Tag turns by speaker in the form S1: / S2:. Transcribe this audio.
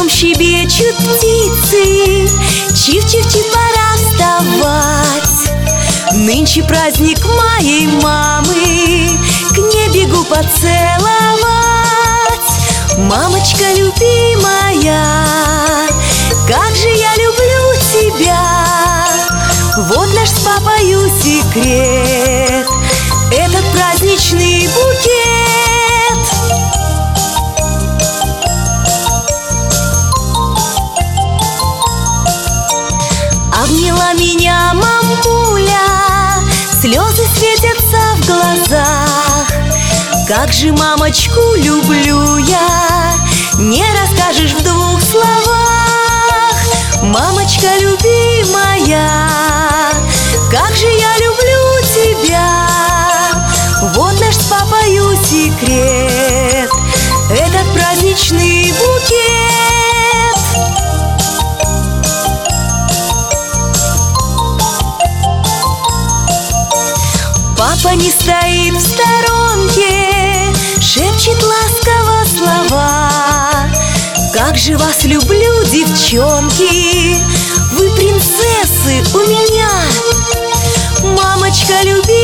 S1: окном щебечут птицы. Чив-чив-чив, пора вставать. Нынче праздник моей мамы, к ней бегу поцеловать. Мамочка любимая, как же я люблю тебя. Вот наш с папою секрет, этот праздничный букет. Обняла меня мамуля, слезы светятся в глазах. Как же мамочку люблю я, не расскажешь в двух словах. Мамочка любимая, как же я люблю тебя. Вот наш с папою секрет, этот праздничный букет. Папа не стоит в сторонке, шепчет ласково слова. Как же вас люблю, девчонки, вы принцессы у меня. Мамочка любимая,